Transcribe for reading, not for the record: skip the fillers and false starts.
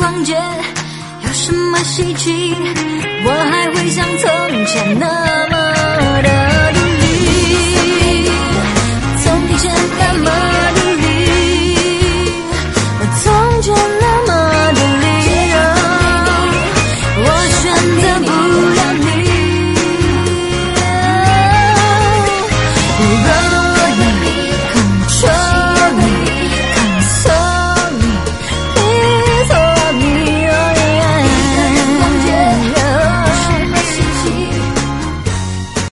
逛街，有什么稀奇？我还会像从前那